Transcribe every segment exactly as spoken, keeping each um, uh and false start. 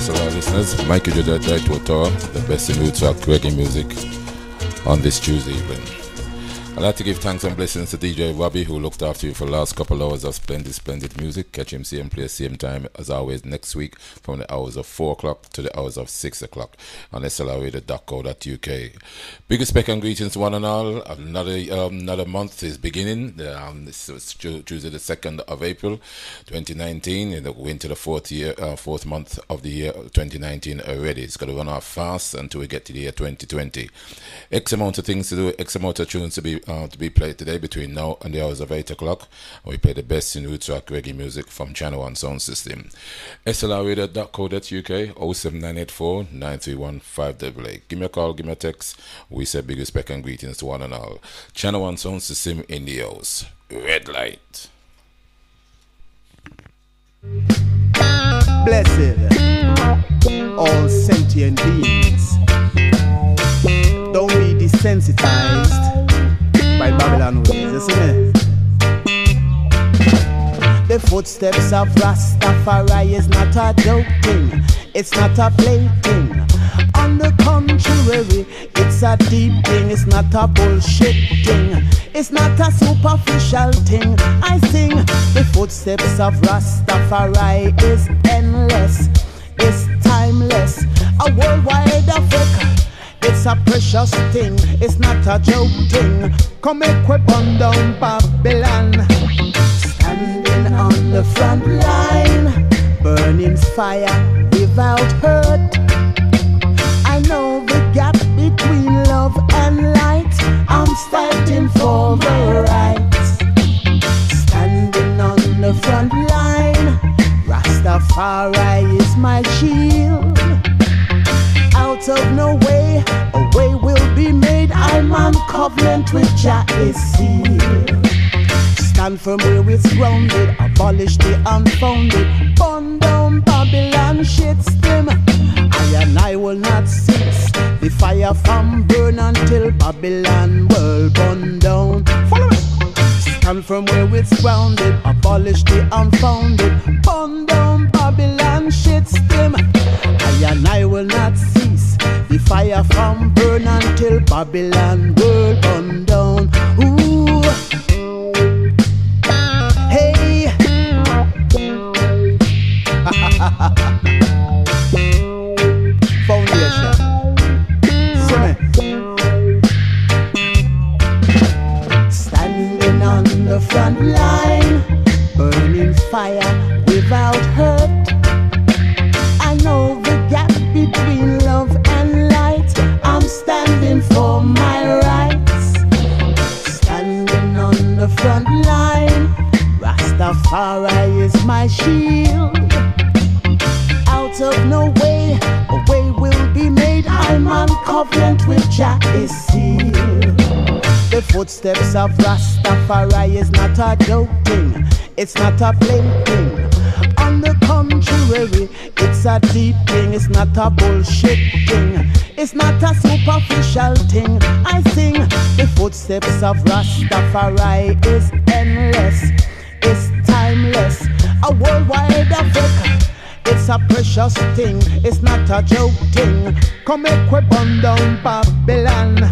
S L R listeners, Mikey Jodai to Tour, the best in roots rock reggae music on this Tuesday evening. I'd like to give thanks and blessings to D J Robbie, who looked after you for the last couple hours of splendid, splendid music. Catch him same place, same time as always next week from the hours of four o'clock to the hours of six o'clock on S L R radio dot co dot U K. Big respect and greetings to one and all. Another um, another month is beginning. Um, this is Tuesday the second of April twenty nineteen, and we're into the fourth year, uh, fourth month of the year twenty nineteen already. It's going to run off fast until we get to the year twenty twenty. X amount of things to do, X amount of tunes to be uh, to be played today between now and the hours of eight o'clock. We play the best in roots rock reggae music from Channel One Sound System. S L R radio dot co dot U K oh seven nine eight four nine three one five eight eight. Give me a call, give me a text. We say big respect and greetings to one and all. Channel One Sound System in the house. Red light. Blessed all sentient beings. Don't be desensitized by Babylon ways, you see me? The footsteps of Rastafari is not a joke thing, it's not a plaything. On the contrary, it's a deep thing, it's not a bullshit thing, it's not a superficial thing. I sing the footsteps of Rastafari is endless, it's timeless, a worldwide effect. It's a precious thing, it's not a joke thing. Come make we burn down Babylon. Standing on the front line, burning fire without hurt. I know the gap between love and light, I'm standing for the right. Standing on the front line, Rastafari is my shield. Out of no way, a way will be made. I'm on covenant with Jah is sealed. Stand firm where it's grounded, abolish the unfounded, burn down Babylon shit stem. I and I will not cease the fire from burn until Babylon will burn down. Follow me. Stand firm where it's grounded, abolish the unfounded, burn down Babylon shit stem. I and I will not cease the fire from burn until Babylon will burn down. Ooh, hey, foundation, see me. Standing on the front line, burning fire without hurt. I know the gap between love and light, I'm standing for my rights. Standing on the front line, Rastafari is my shield. Out of no way, a way will be made. I'm on covenant with Jah is sealed. The footsteps of Rastafari is not a joke thing, it's not a plaything. On the contrary, it's a deep thing, it's not a bullshit thing, it's not a superficial thing. I sing the footsteps of Rastafari is endless, it's timeless, a worldwide effect. It's a precious thing, it's not a joke thing. Come make we burn down Babylon.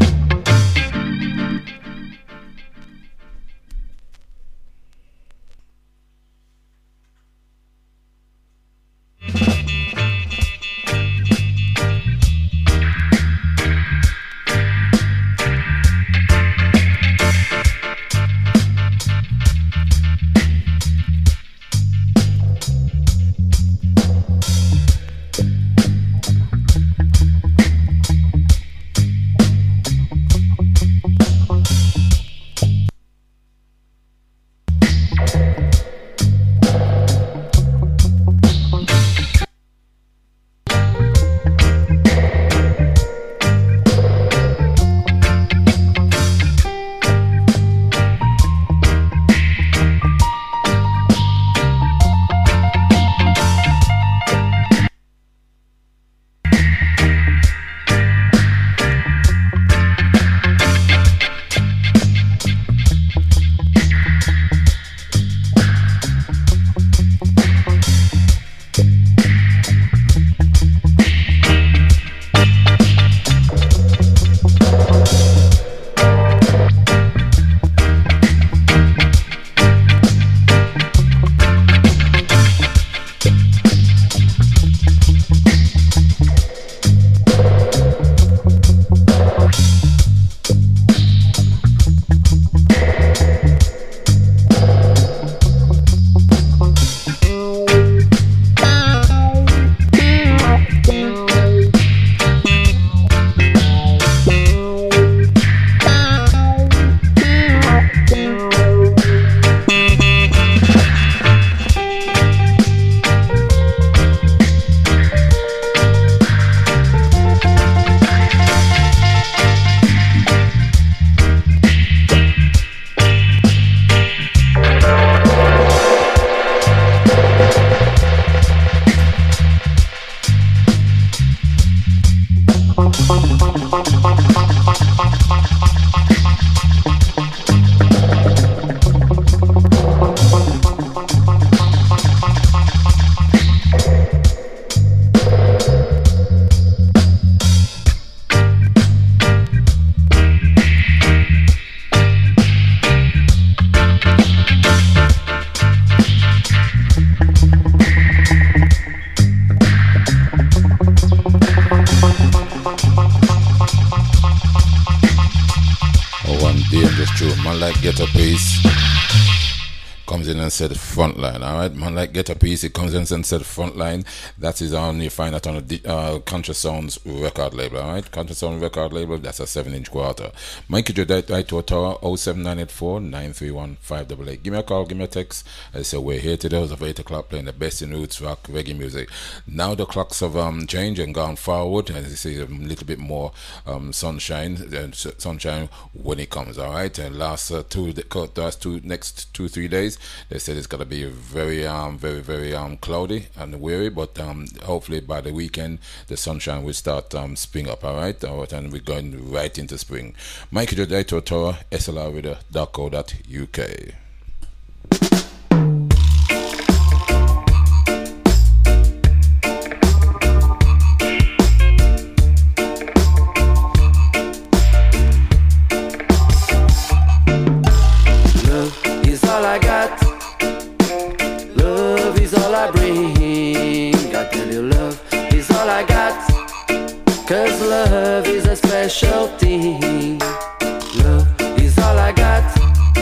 Just true. Man like Get a Piece comes in and said Frontline. Alright, man like Get a Piece, it comes in and said Frontline. That is on, you find that on the uh, Conscious Sounds record label. Alright, Conscious Sounds record label, that's a seven inch quarter. Mikey Dread right to a tower oh seven nine eight four nine three one five eight eight. Give me a call, give me a text. I say we're here today as of eight o'clock playing the best in roots rock reggae music. Now the clocks have um, changed and gone forward, and you see a little bit more um, sunshine uh, sunshine when it comes. Alright, and last uh, two the last two next two three days they said it's gonna be very um very very um cloudy and weary, but um hopefully by the weekend the sunshine will start um spring up. Alright, alright, and we're going right into spring. Mikey the Director Tower, S L R reader dot co dot U K. Cause love is a special thing. Love is all I got.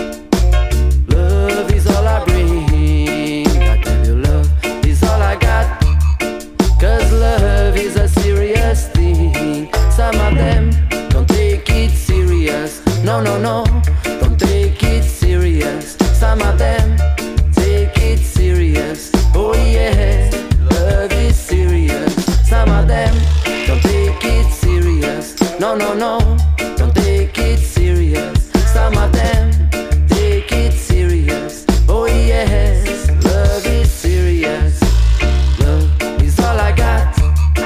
Love is all I bring. I tell you love is all I got. Cause love is a serious thing. Some of them don't take it serious. No, no, no, don't take it serious. Some of them take it serious. Oh yeah, love is serious. Some of them don't take it serious. No, no, no, don't take it serious. Some of them take it serious. Oh yes, love is serious. Love is all I got.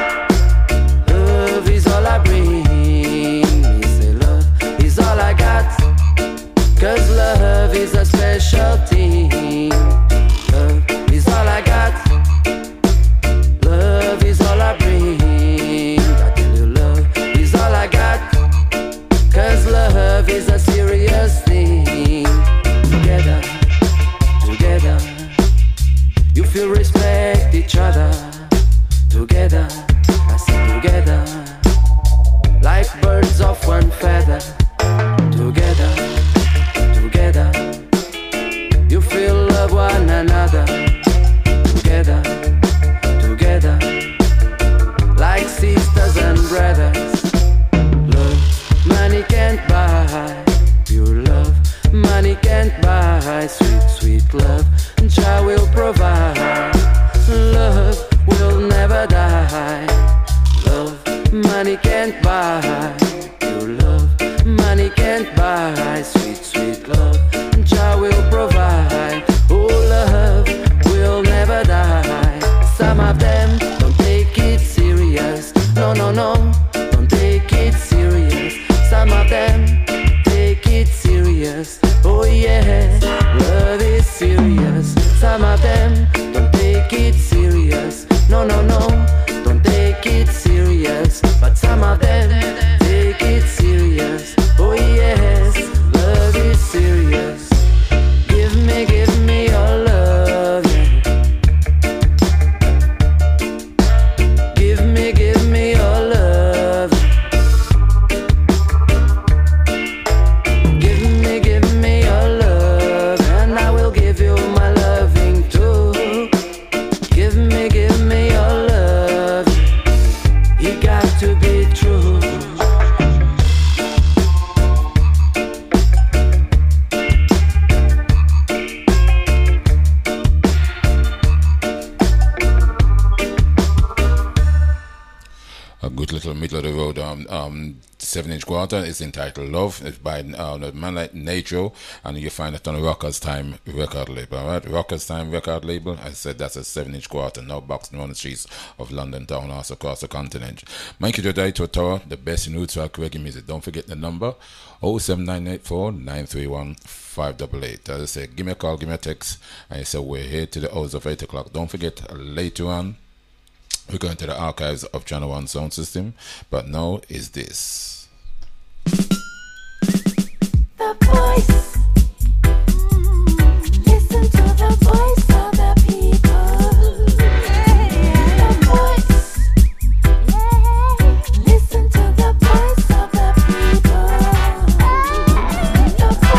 Love is all I bring. Me say love is all I got. Cause love is a special thing. Love is all I got. Love is all I bring. Cause love is a serious thing. Together, together, you feel respect each other. Together, I say together, like birds of one feather. Together, together, you feel love one another. Together, together, like sisters and brothers. Money can't buy pure love. Money can't buy sweet, sweet love. Jah will provide. Love will never die. Love, money can't buy pure love. Money can't buy sweet, sweet love. Jah will provide. Oh, love will never die. Some of them don't take it serious. No, no, no, don't take it serious. Some of them take it serious. Oh yeah, love is serious. Some of them don't take it serious. No, no, no, don't take it serious. But some of them take it serious. Oh yes, love is serious. Give me, give me your love, yeah. Give me, give me your love. Middle of the road um, um seven inch quarter is entitled Love. It's by uh, a man like Natro, and you find it on Rockers Time record label. Alright, Rockers Time record label. I said that's a seven inch quarter, now boxing on the streets of London town, also across the continent. Mikey Jodaito Tower, the best in roots rock reggae music. Don't forget the number oh seven nine eight four nine three one five eight eight. As I said, give me a call, give me a text, and you say we're here to the hours of eight o'clock. Don't forget later on we're going to the archives of Channel One Sound System, but now is this. The voice. Listen to the voice of the people. The voice. Listen to the voice of the people. The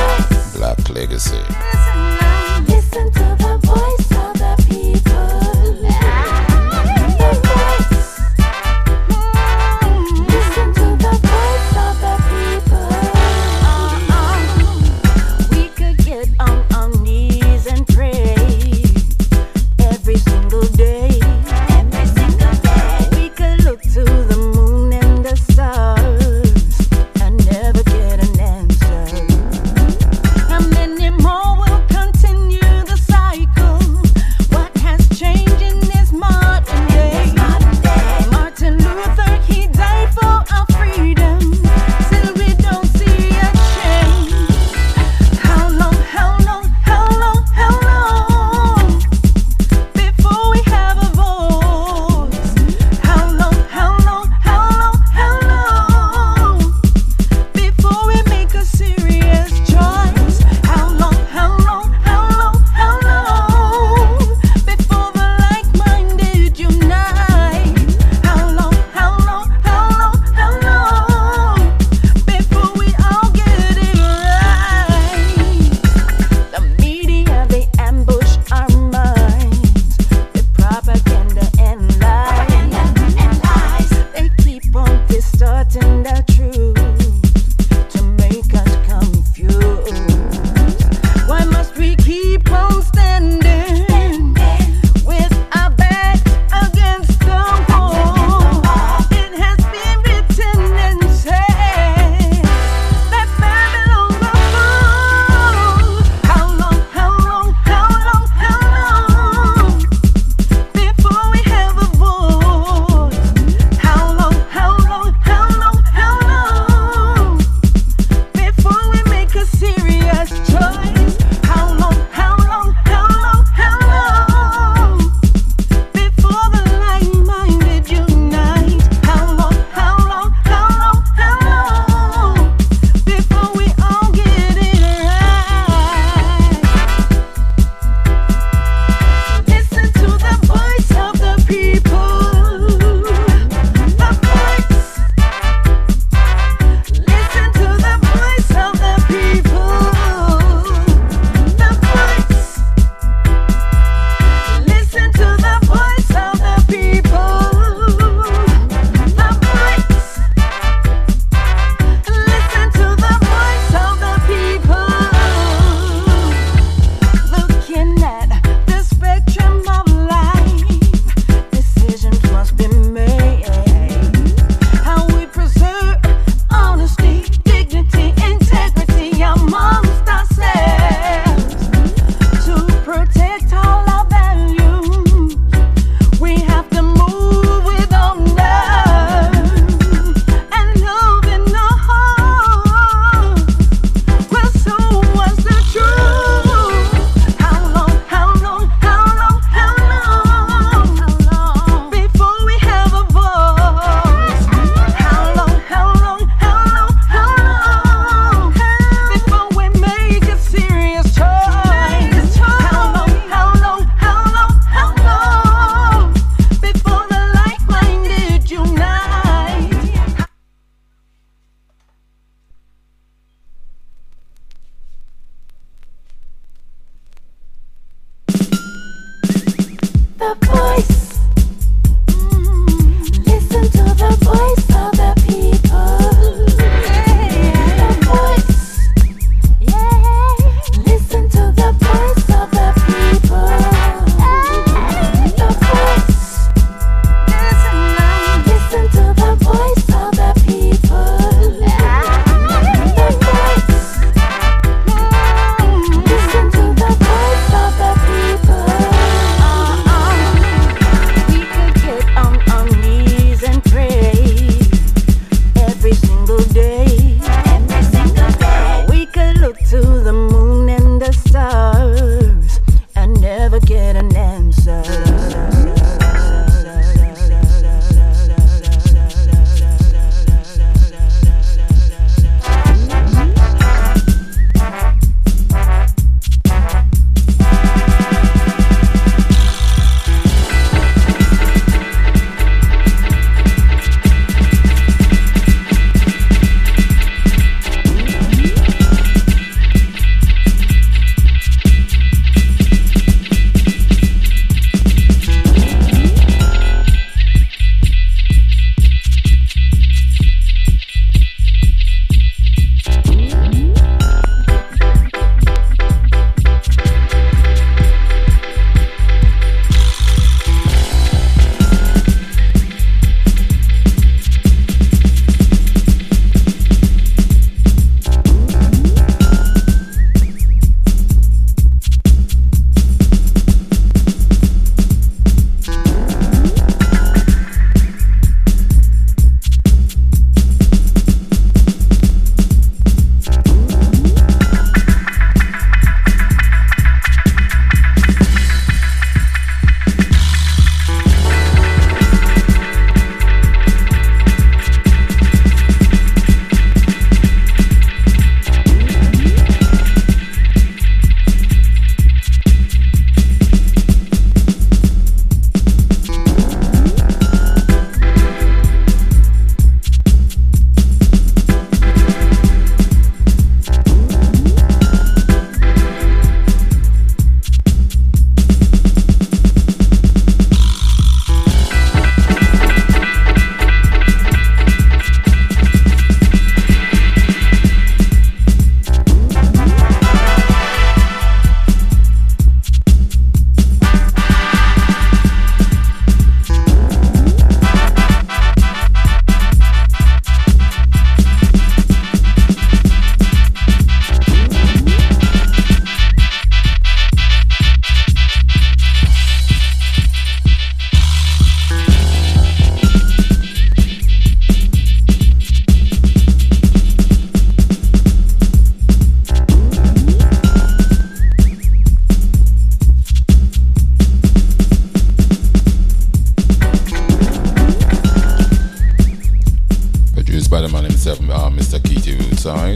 by the man himself, uh, Mister Keity Roots, alright?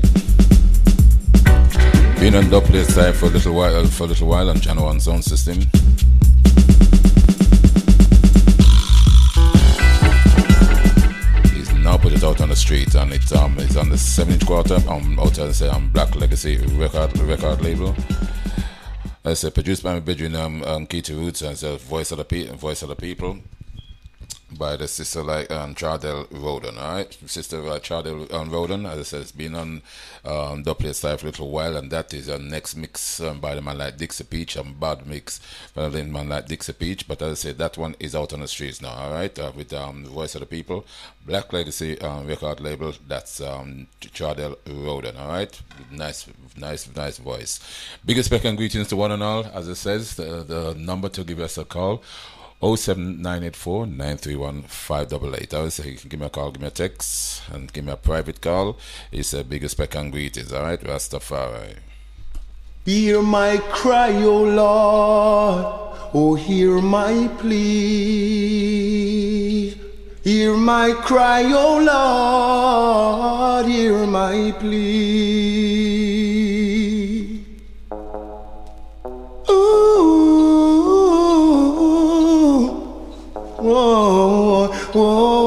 Been on dub plate side for a little while, uh, for a little while on Channel One Sound System. He's now put it out on the street, and it's um it's on the seven inch quarter um out on the um, Black Legacy record record label. I said produced by my bedroom um, um Keity Roots, and the voice of the pe- voice of the people. By the sister like um, Chardell Roden, alright? Sister uh, Chardell um, Roden, as I said, it's been on um, dub plate side for a little while, and that is a next mix um, by the man like Dixie Peach, and bad mix by the man like Dixie Peach. But as I said, that one is out on the streets now, alright? Uh, with um, the voice of the people, Black Legacy um, record label. That's um, Chardell Roden, alright? Nice, nice, nice voice. Biggest respect and greetings to one and all. As it says, the, the number to give us a call. oh seven nine eight four nine three one five eight eight. I would say you can give me a call, give me a text, and give me a private call. It's a big respect and greetings, alright? Rastafari. Hear my cry, O Lord, oh hear my plea. Hear my cry, O Lord, hear my plea. Ooh. Whoa, whoa,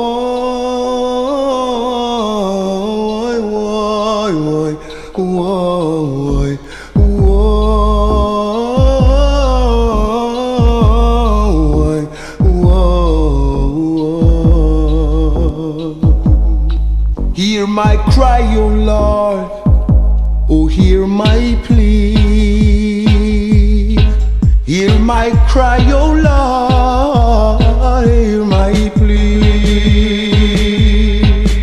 whoa, whoa, whoa. Hear my cry, O Lord, oh hear my plea. Hear my cry, O Lord, hear my plea.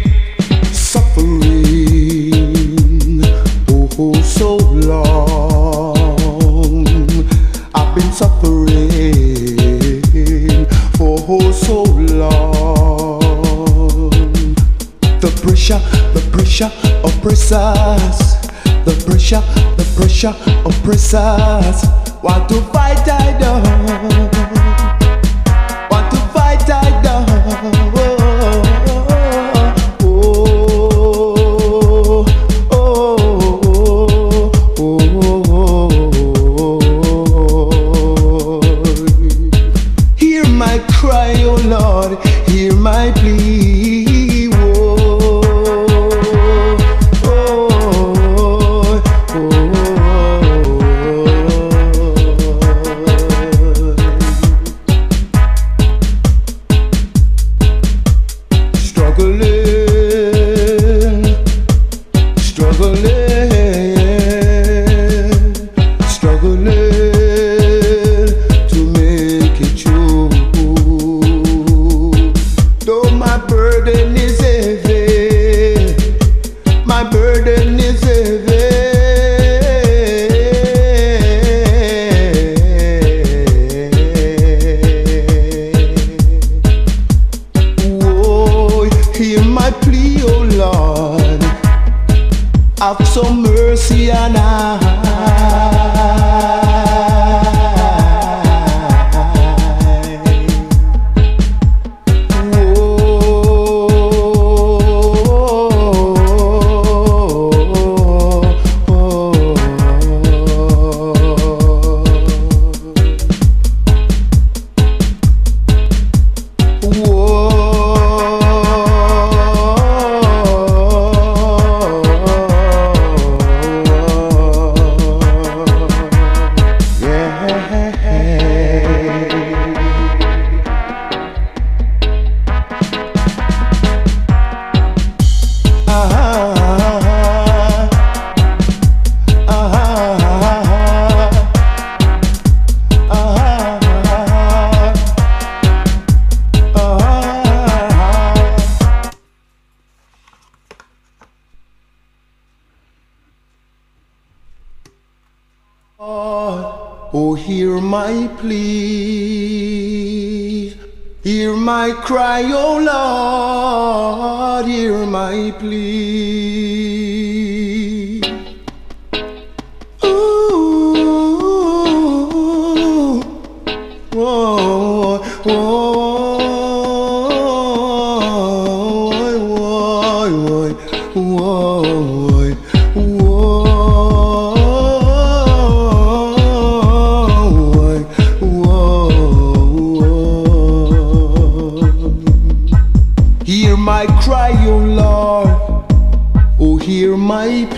Suffering, oh, oh so long. I've been suffering for oh so long. The pressure, the pressure oppressors. The pressure, the pressure oppressors. Want to fight, I don't. Want to fight, I don't. Oh, oh, oh, oh, oh. Hear my cry, oh Lord, hear my plea. Oh, oh, oh, oh. Have some mercy on I. Oh, hear my plea, hear my cry, oh Lord, hear my plea. Ooh, whoa, whoa, whoa, whoa. whoa, whoa, whoa. Hear my cry, O Lord, oh hear my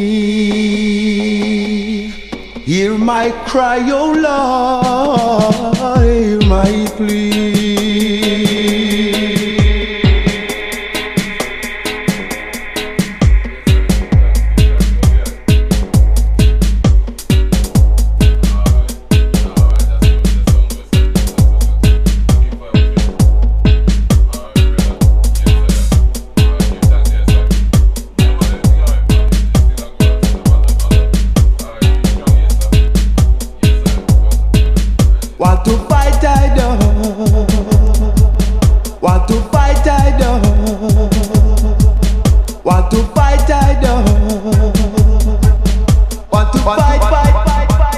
plea. Hear my cry, O Lord, hear my plea. Want to fight, I don't. Want to fight, I don't. Want to fight, I don't. Want to fight, fight, fight, fight, fight,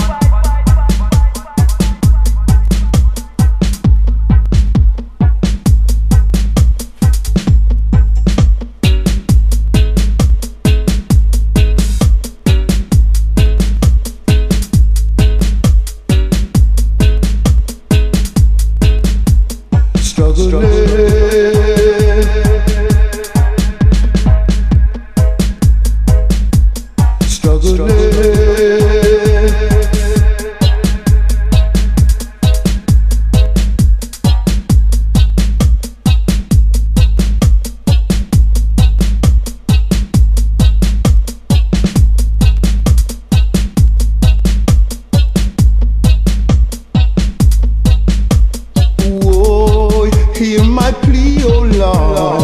hear my plea, oh Lord.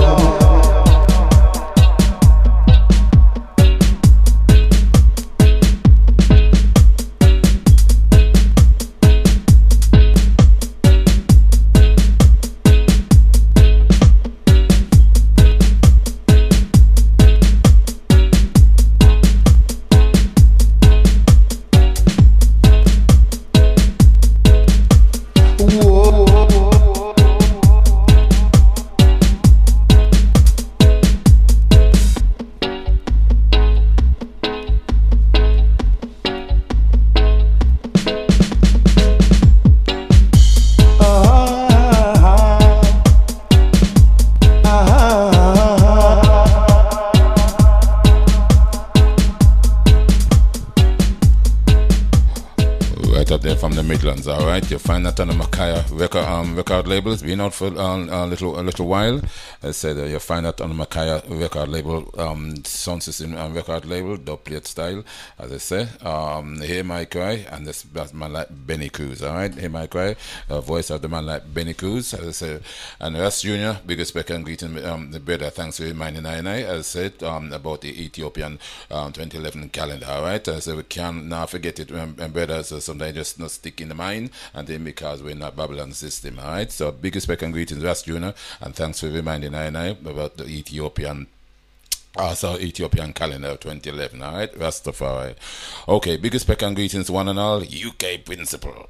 From the Midlands, all right. You find that on the Makaya record, um, record label. It's been out for um, a little a little while. I said uh, you find that on the Makaya record label, um, sound system and record label, dub plate style, as I say. Um, Hear My Cry, and this that's man like Benny Cruz, all right. Hear My Cry, uh, voice of the man like Benny Cruz, as I said. And Ras Junior, big respect and greeting, um, the brother. Thanks for reminding I, as I said, um, about the Ethiopian um, twenty eleven calendar, all right. I said we can't now forget it, um, brothers. So sometimes just not stick in the mind, and then because we're not Babylon system, all right. So big respect and greetings, Ras Junior, and thanks for reminding I about the Ethiopian, also Ethiopian calendar twenty eleven, all right. Rastafari. Okay, big respect and greetings, one and all. U K Principle.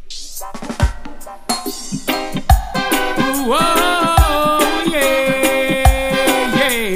Whoa, yeah, yeah.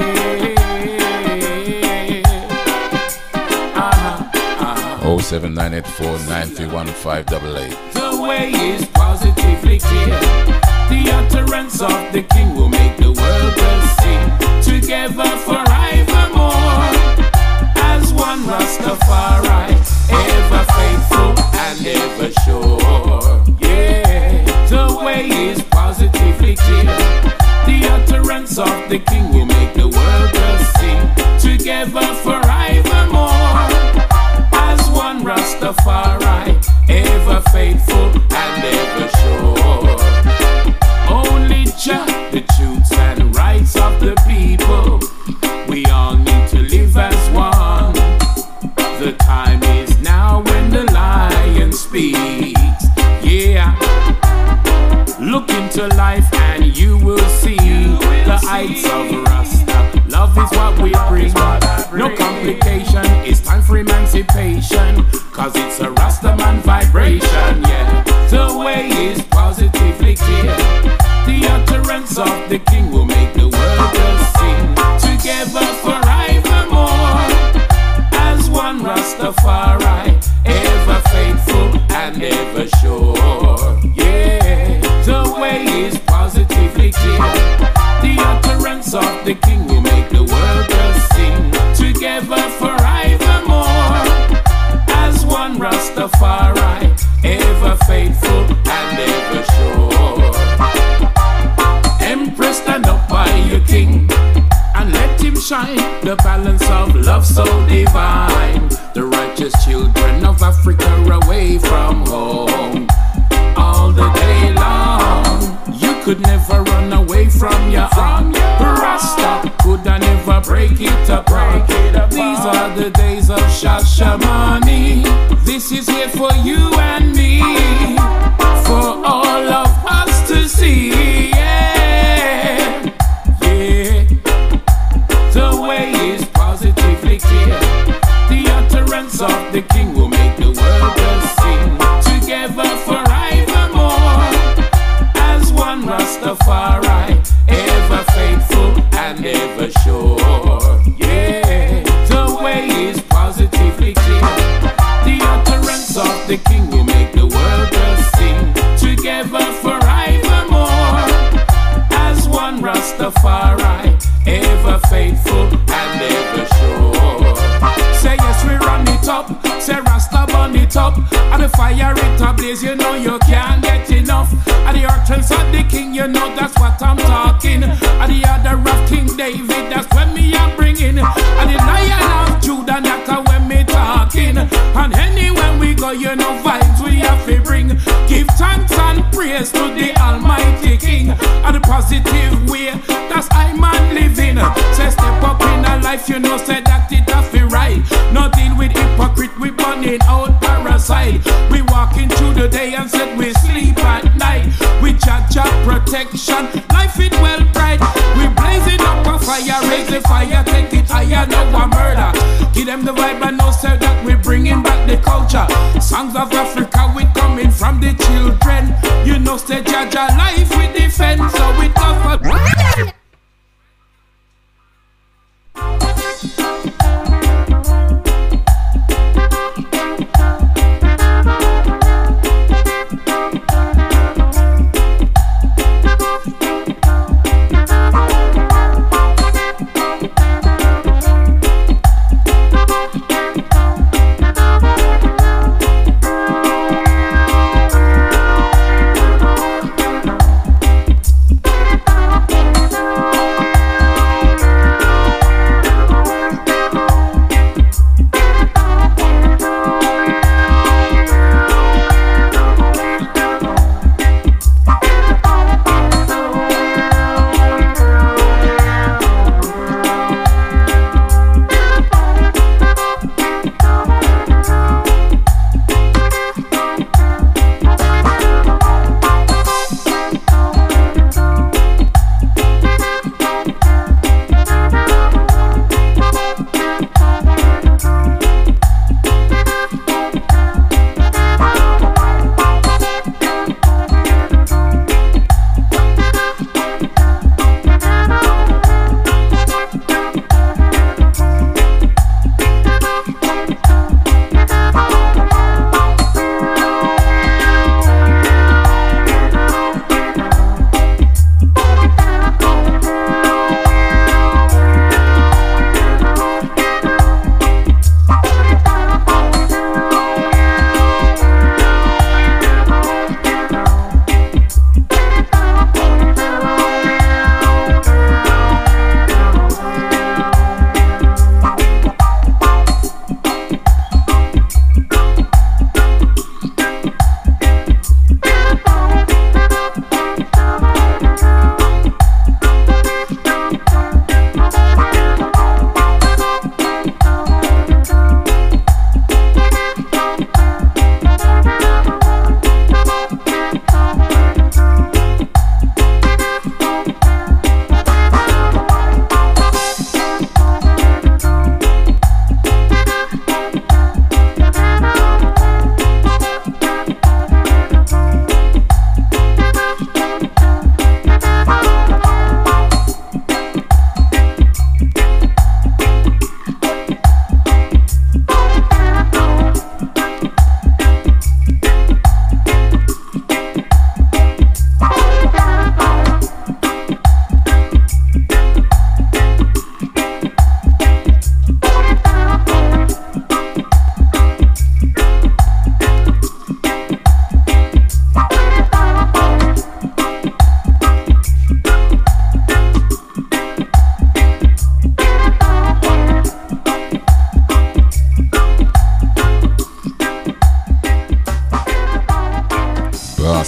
Uh-huh, uh-huh. oh seven nine eight four nine three one five eight eight. The way is positively clear. The utterance of the King will make the world to sing together forevermore as one Rastafari, ever faithful and ever sure. Yeah, the way is positively clear. The utterance of the King will make the world to sing together forevermore as one Rastafari, ever faithful and ever sure. Only Jah, the truths and rights of the people. We all need to live as one. The time is now when the lion speaks. Yeah. Look into life and you will see the heights of Rasta. Love is what we bring. No complication, it's time for emancipation. Cause it's a Rastaman vibration, yeah. The way is positively clear. The utterance of the King will make the world to sing together will make the world just sing together forevermore as one Rastafari, ever faithful and ever sure. Empress, stand up by your king and let him shine, the balance of love so divine. The righteous children of Africa away from home all the day long. You could never run away from your own. Rasta could I never break it apart. These are the days of Shashamani. This is here for you and me, for all of us to see. Yeah, yeah. The way is positively clear. The utterance of the King will make the world just sing together forevermore as one Rastafari, ever faithful and ever sure. Yeah, the way is positively clear. The utterance of the King will make the world just sing together forevermore as one Rastafari, ever faithful and ever sure. Say yes, we run it up. Say Rasta burn it up. And the fire it ablaze, you know you can't get enough. And the utterance of the King, you know that's what I'm talking. And the other of King David, that's when me am bringing. And the Lion of Judah, that's when me talking. And anywhere we go, you know vibes we have to bring. Give thanks and praise to the Almighty King. And the positive way, that's I man living. Say step up in a life, you know, say that it have to right. No deal with hypocrite, we burning out parasite. We walking through the day and said we sleep at night. We judge our protection, life it well bright. We blazing up a fire, raise the fire, take it higher, no a murder. Give them the vibe and no say that we bringing back the culture. Songs of Africa, we coming from the children. You know, say judge our life we defend, so we cover.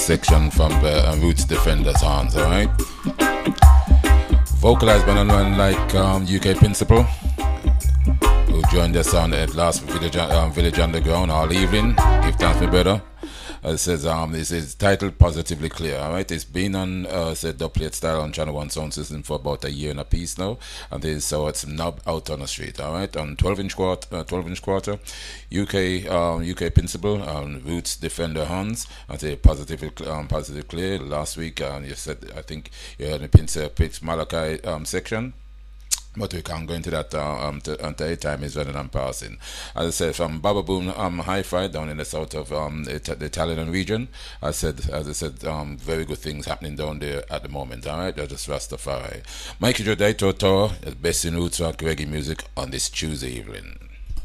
section from the uh, Roots Defenders Horns, alright? Vocalized by none like um, U K Principal, who joined us on at last Village, um, Village Underground all evening. Give thanks, my brother. Uh, it says um, this is titled Positively Clear. All right, it's been on uh, said dubplate style on Channel One Sound System for about a year and a piece now, and this so it's now out on the street. All right, on twelve inch quarter, uh, twelve inch quarter, U K um, U K Principal, um, Roots Defender Hans. I say Positively um, Positively Clear. Last week, um, you said I think you heard the Prince uh, Prince Malachi um, section. But we can't go into that uh, um, to, until time is running and passing. As I said, from Baba Boom um, Hi-Fi down in the south of um, the, the Italian region, I said, as I said, um, very good things happening down there at the moment. All right, that's just Rastafari. Mikey Jodai Toto, the best in roots rock reggae music on this Tuesday evening.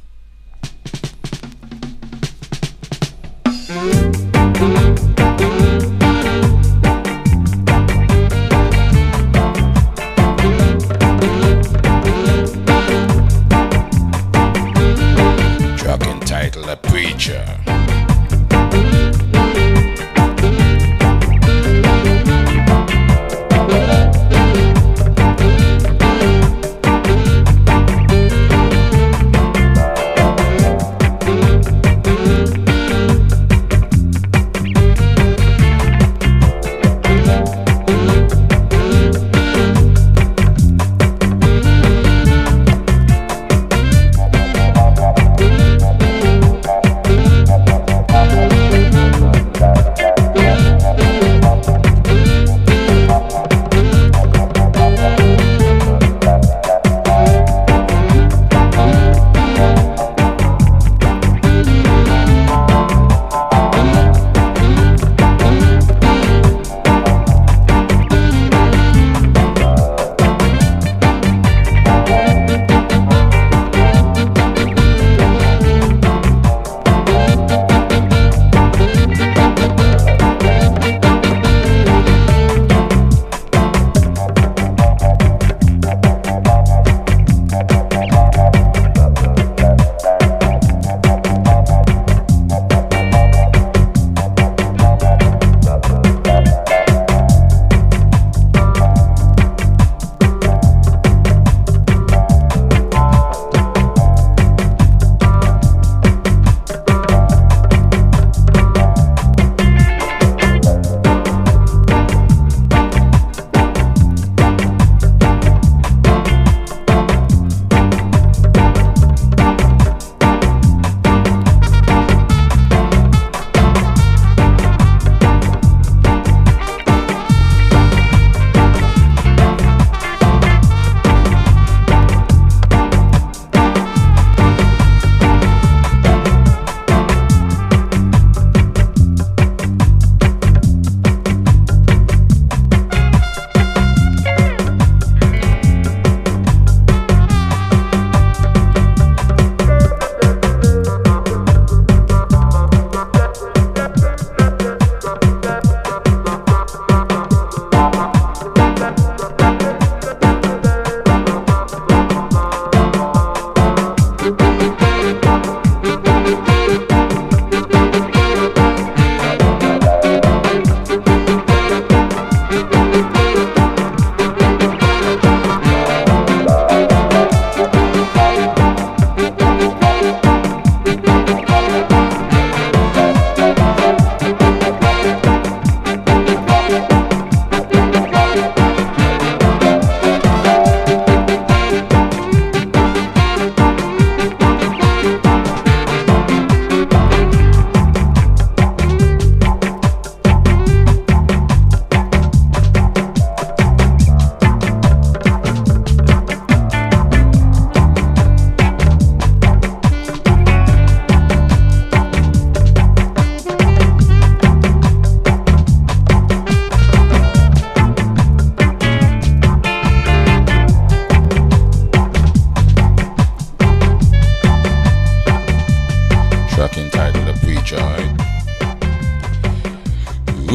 Entitled A Preacher.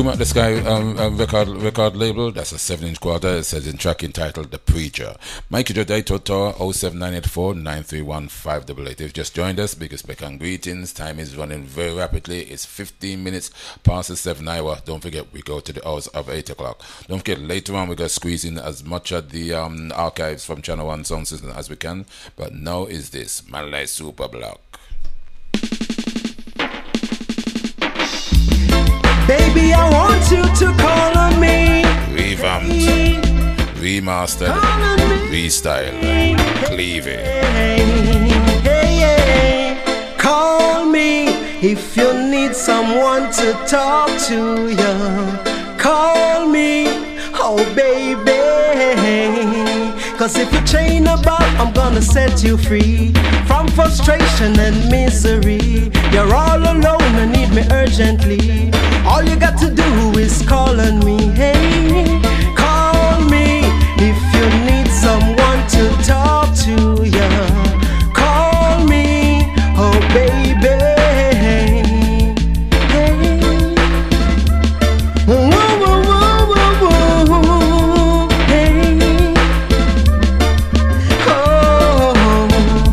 Boom at the Sky um, um, record record label. That's a seven inch quarter. It says in track entitled The Preacher. Mikey Jodai Toto oh seven nine eight four nine three one five eight eight. If you've just joined us, big respect and greetings. Time is running very rapidly. It's fifteen minutes past the seven hour. Don't forget, we go to the hours of eight o'clock. Don't forget, later on we're going to squeeze in as much of the um, archives from Channel one Sound System as we can. But now is this Malay Super Block. Baby, I want you to call on me. Revamped, remastered, restyled, cleaving. Hey, hey, call me if you need someone to talk to you. Call me, oh baby. Cause if you chain about, I'm gonna set you free from frustration and misery. You're all alone and need me urgently. All you got to do is call on me. Hey, call me if you need someone to talk to you. Call me, oh baby. Hey. Whoa, whoa, whoa, whoa, whoa. Hey. Oh.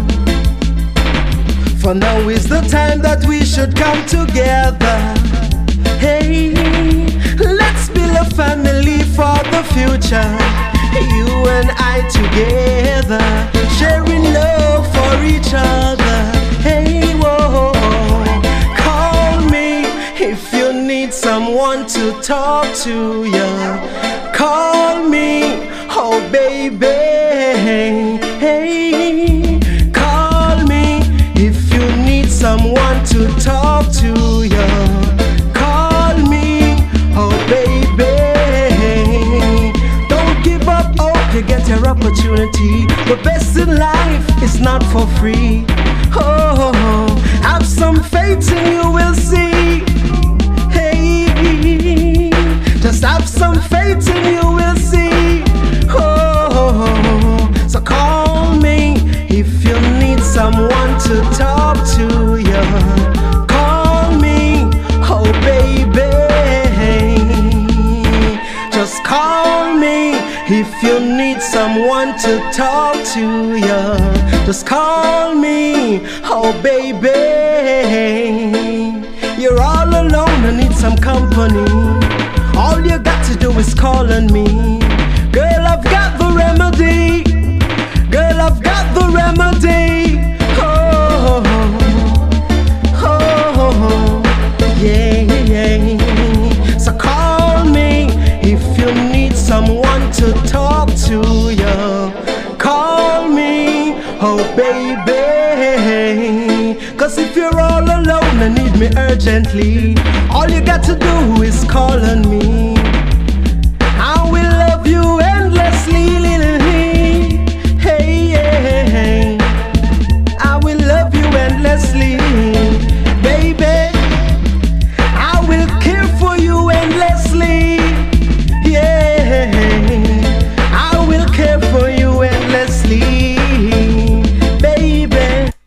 For now is the time that we should come together. Hey, let's build a family for the future. You and I together, sharing love for each other. Hey, whoa, call me if you need someone to talk to you. Call me, oh baby. Hey, call me if you need someone to talk to you. Oh baby, don't give up, oh, you get your opportunity. The best in life is not for free. Oh, have some faith and you will see. Hey, just have some faith and you will see. Oh, so call me if you need someone to talk to you. Call me, oh baby. Just call me if you need someone to talk to you. Just call me, oh baby. You're all alone and need some company. All you got to do is call on me. Girl, I've got the remedy. Girl, I've got the remedy. Oh, oh, oh, yeah, yeah. So call me if you need someone to talk to you. Call me, oh baby. Cause if you're all alone and need me urgently, all you got to do is call on me. I will love you endlessly, hey, hey, hey. I will love you endlessly, baby. I will care for you endlessly. Yeah, I will care for you endlessly, baby.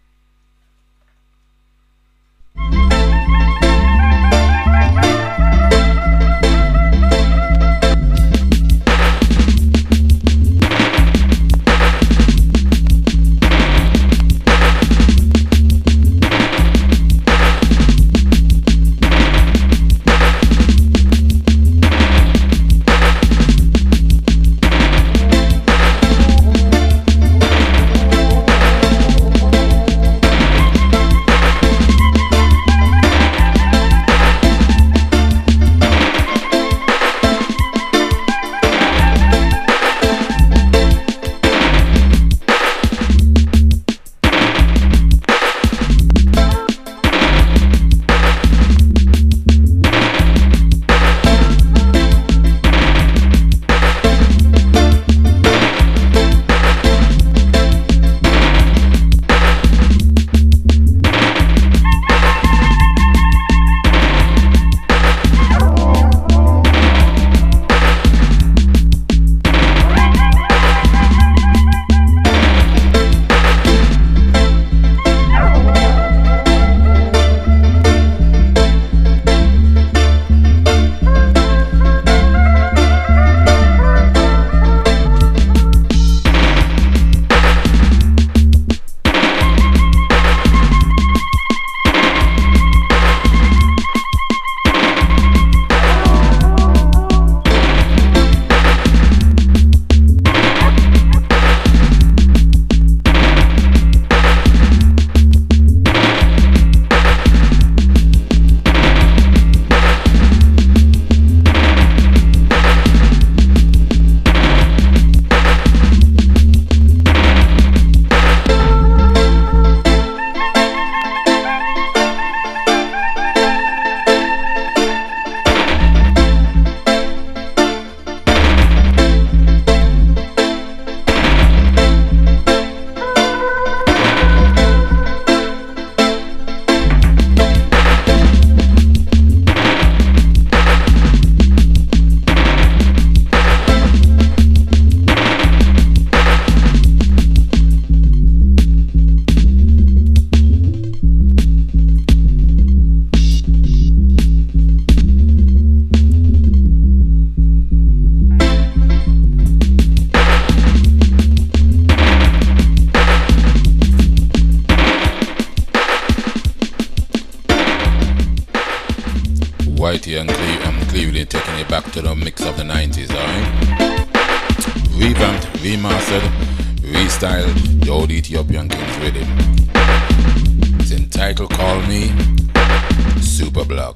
Whitey and, Cle- and Cleveland taking it back to the mix of the nineties, alright? Revamped, remastered, restyled, the old Ethiopian Kings with it. It's entitled Call Me Super Block.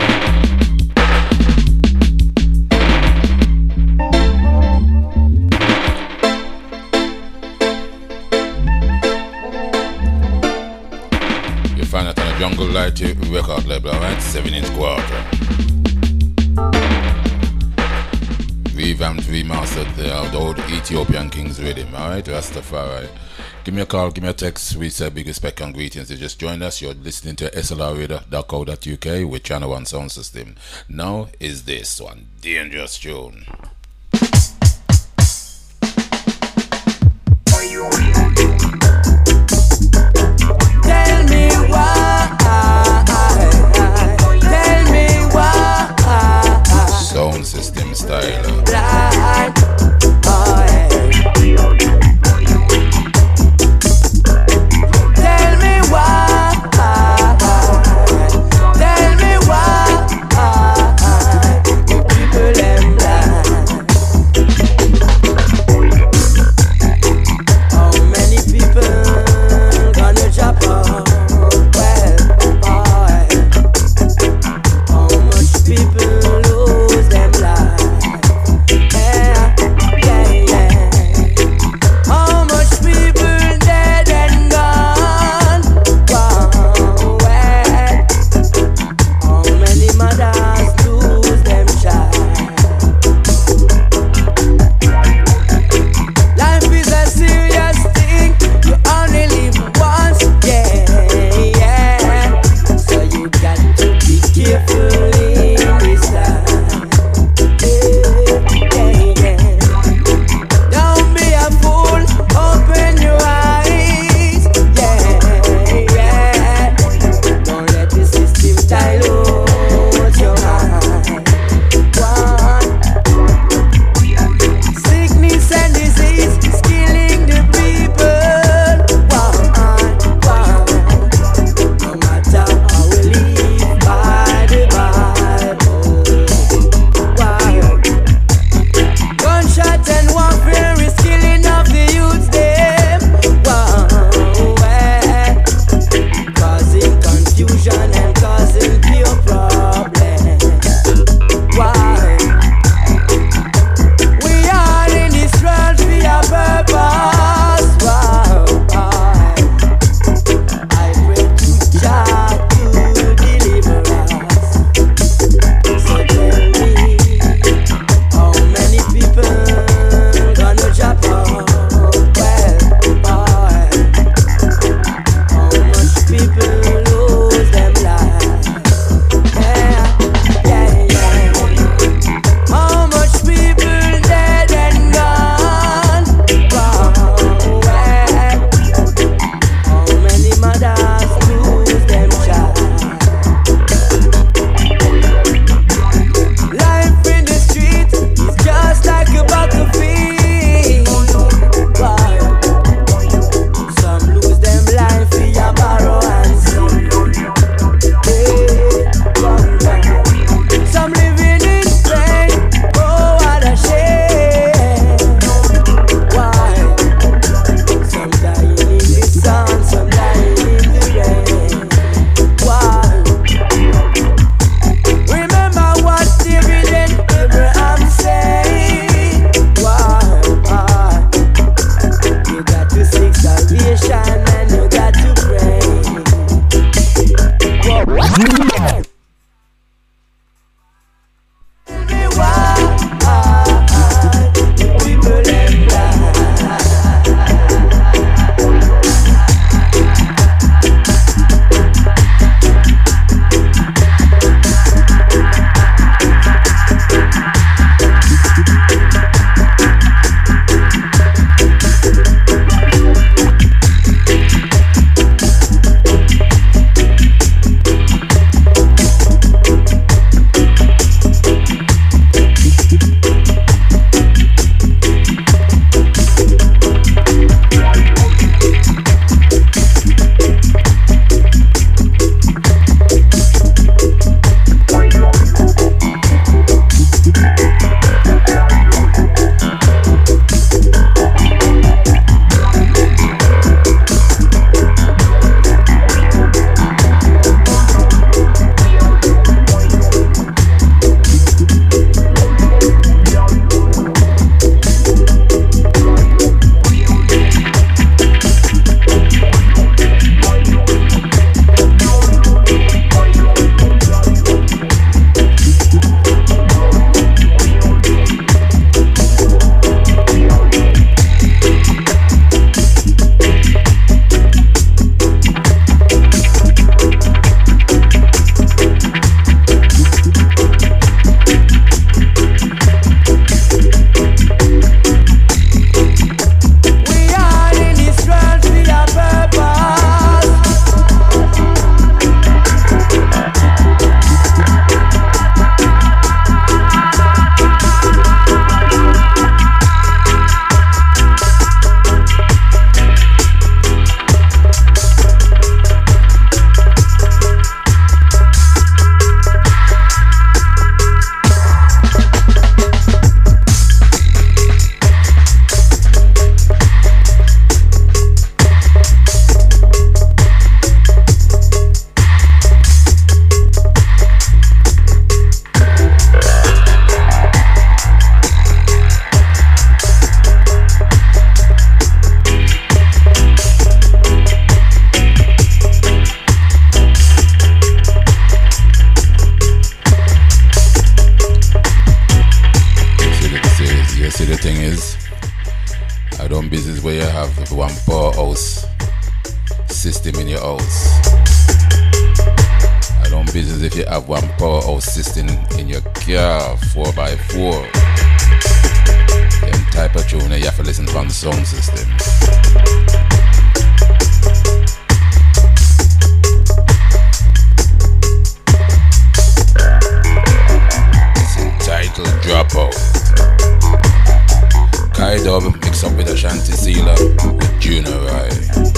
You find it on a Jungle Light record label, alright? seven inch quarter. Revamped, remastered, the old Ethiopian Kings rhythm, alright? Rastafari. Give me a call, give me a text. We say big respect and greetings. You just joined us. You're listening to S L R radio dot co dot U K with Channel one Sound System. Now is this one, Dangerous Tune. Tell me why, tell me why. Sound System style. Blind, oh yeah. Tell me why, tell me why. You people them blind. system in your house. I don't business if you have one powerhouse system in your car, four by four. Them type of tune you have to listen from the sound system. It's entitled Dropout. Kai Dub mix up with Ashanti Sealer with Junior Rai.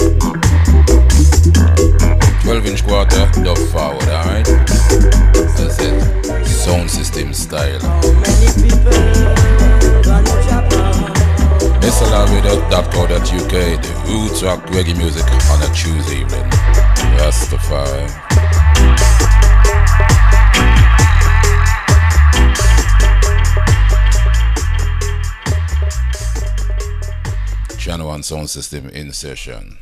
twelve inch quarter, dub forward, alright? That's it. Sound system style. It's allowed with dot co dot U K, the roots rock reggae music on a Tuesday evening. Rastafari. Channel one sound system in session.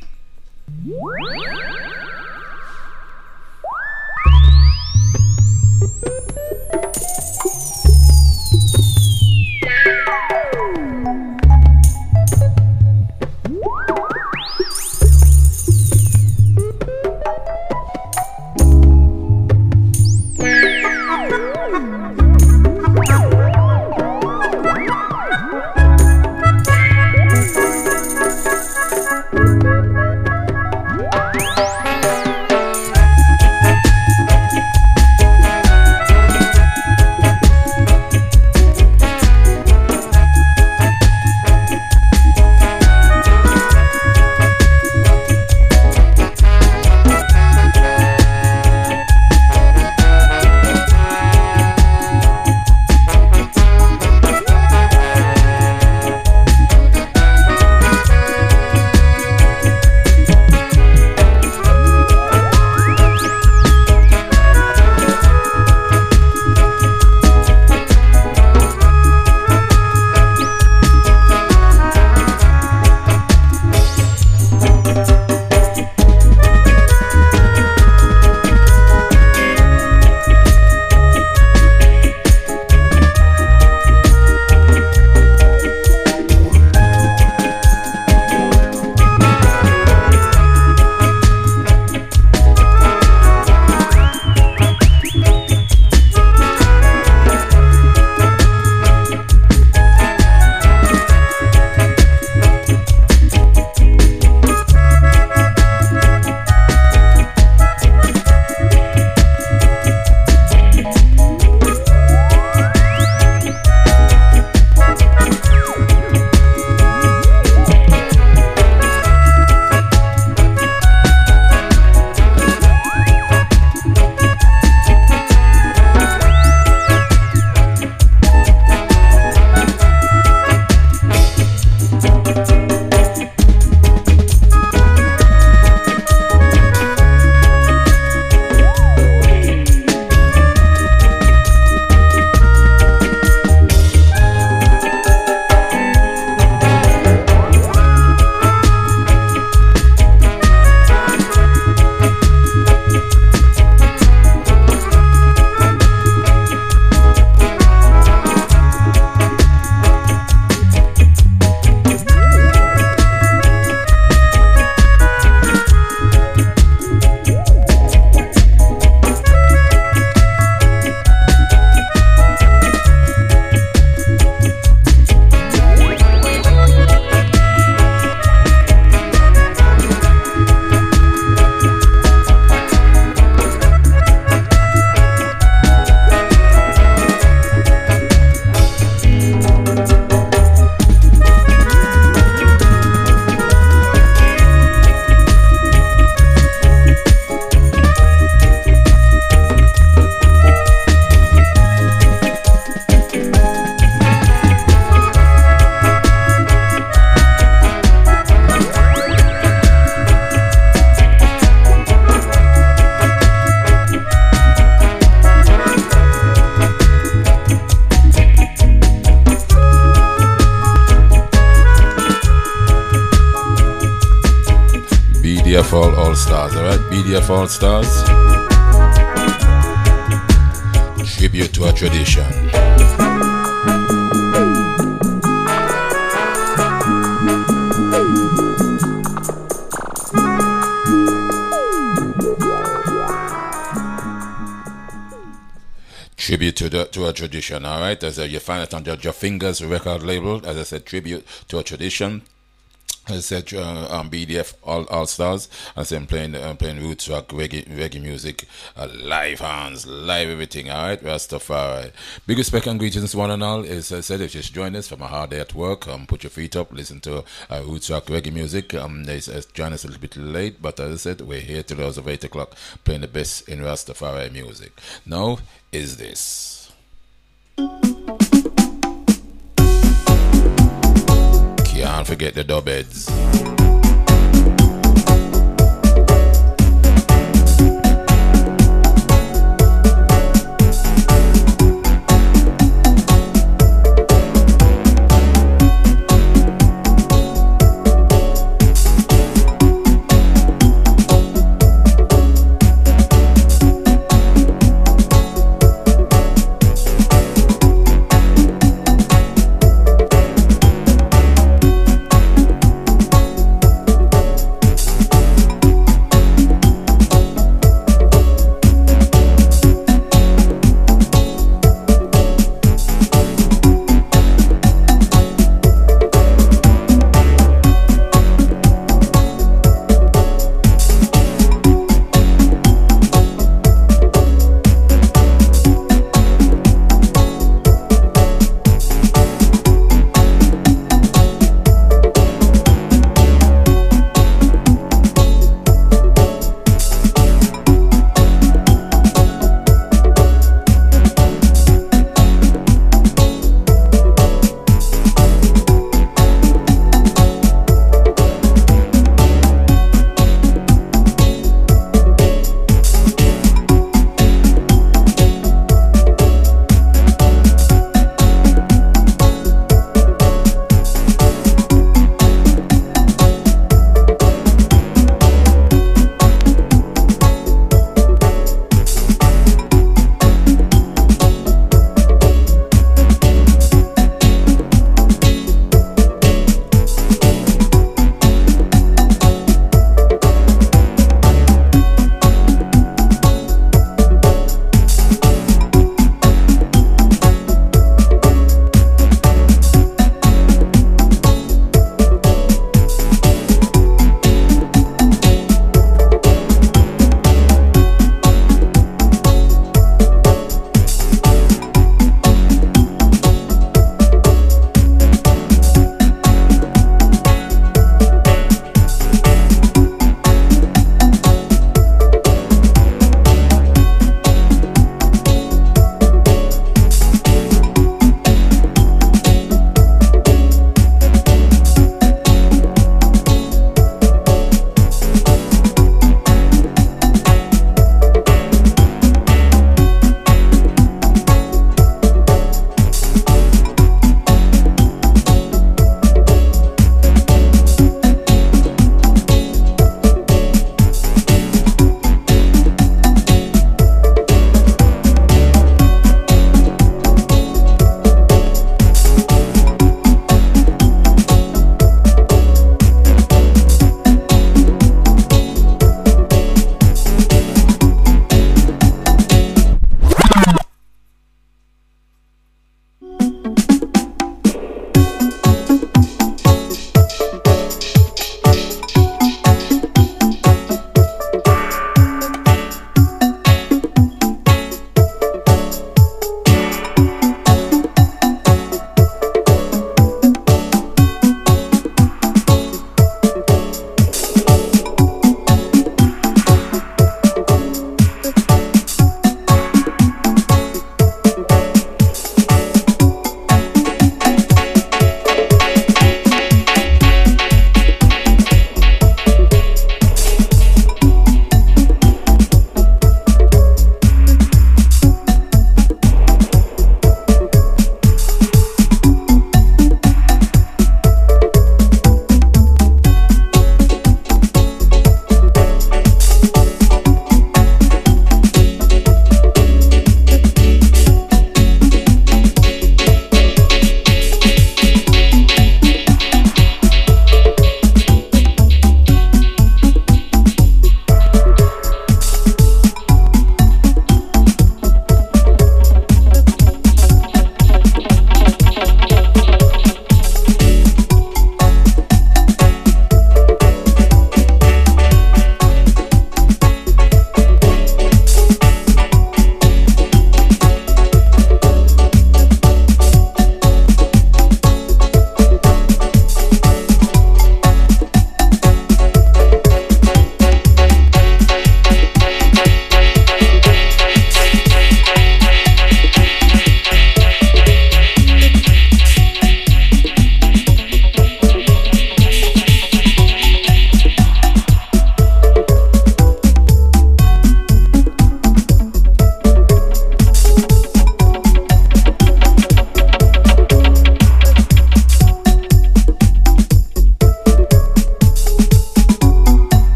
B D F All All Stars, alright? B D F All Stars. Tribute to a tradition. tribute to the to a tradition. All right, as uh, you find it on your, your fingers record label. As I said, tribute to a tradition. As I said, uh, um, B D F All All Stars. I said, I'm playing uh, playing roots rock, reggae, reggae music, uh, live hands, live everything. All right, Rastafari. Big respect and greetings, one and all. As I said, if you just join us from a hard day at work, um, put your feet up, listen to uh, roots rock, reggae music. Um, they uh, join us a little bit late, but as I said, we're here till the hours of eight o'clock, playing the best in Rastafari music. Now is this. Can't forget the dubheads.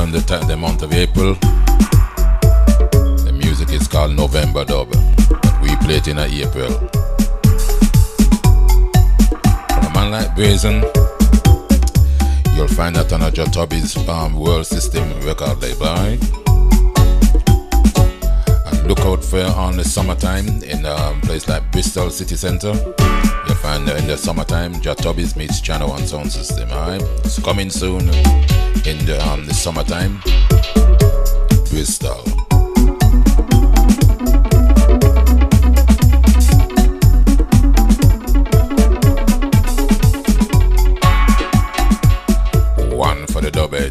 on the, t- the month of April. The music is called November Dub, but we play it in April. For a man like Brazen, you'll find that on a Jatobi's um, World System record label. Right? And look out for on the summertime in a um, place like Bristol City Centre. You'll find in the summertime Jatobi's meets Channel One Sound System. Alright, it's coming soon in the um, the summertime. Bristol. One for the dubheads.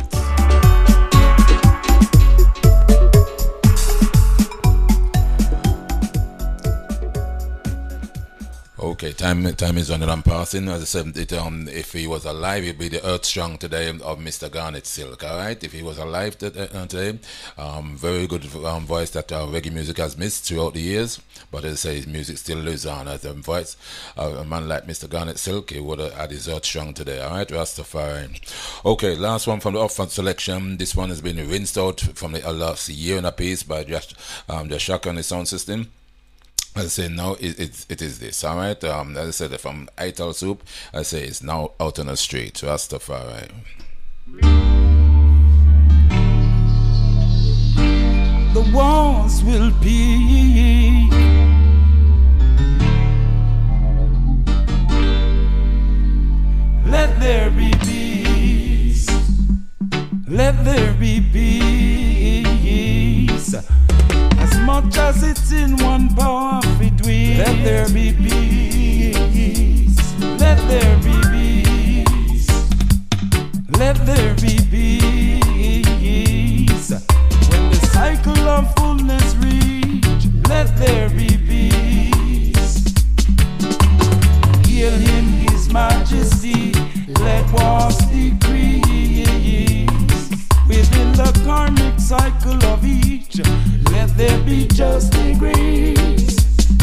Okay, time time is running and passing. As I said, it, um, if he was alive, he'd be the Earth Strong today of Mister Garnet Silk. All right, if he was alive today, uh, today um, very good um, voice that uh, reggae music has missed throughout the years. But as I say, his music still lives on as a voice. Uh, a man like Mister Garnet Silk, he would have had his Earth Strong today. All right, Rastafari. Okay, last one from the upfront selection. This one has been rinsed out from the uh, last year and a piece by Josh, um, Josh Shock on the sound system. As I say, now it, it, it is this, alright? Um, as I said, from Ital Soup, I say it's now out on the street. Rastafari. The walls will peak. Let there be peace. Let there be peace. As much as it's in one power between, let there be peace. Let there be peace. Let there be peace. When the cycle of fullness reach, let there be peace. Hail him, his majesty. Let wars decrease. Within the karmic cycle of each, let there be just degrees.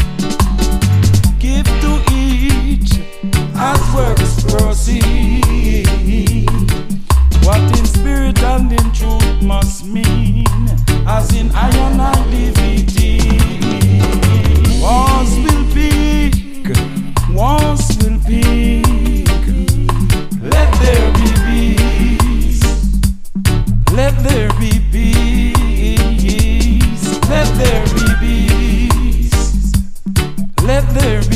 Give to each as works proceed. What in spirit and in truth must mean, as in iron and divinity. Wars will peak, wars will peak. Let there be peace. Let there be peace. Let there be peace. Let there be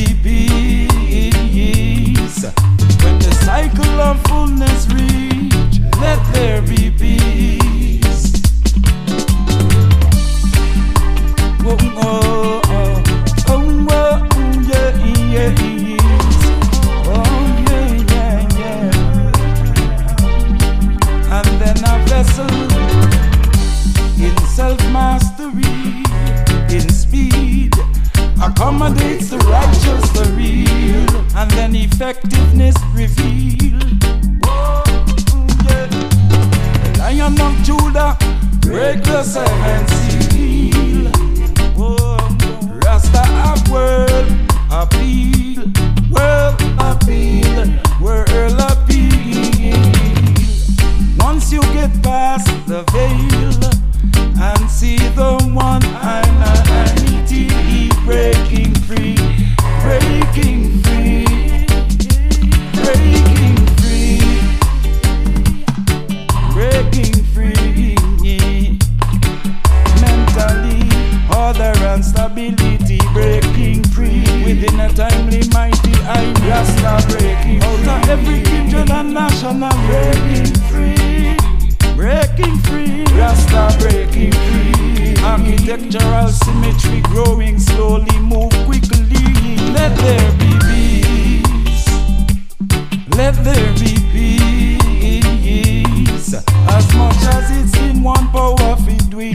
peace. When the cycle of fullness reach, let there be peace. Oh, oh, oh, oh, oh, yeah, yeah, yeah. Oh, yeah, yeah, yeah. And then a vessel in self-mastery, in speed, accommodates the righteous, the real, and then effectiveness revealed. Whoa, yeah. The Lion of Judah, break the seventh seal. Whoa, Rasta have world appeal, world appeal, world appeal. Once you get past the veil and see the one identity, breaking free, breaking free, breaking free, breaking free, yeah. Mentally, order and stability, breaking free within a timely, mighty eye. Rasta breaking out of every kindred and national, breaking free, breaking free. Rasta breaking free. Architectural symmetry growing slowly, move quickly. Let there be peace. Let there be peace. As much as it's in one power feed we.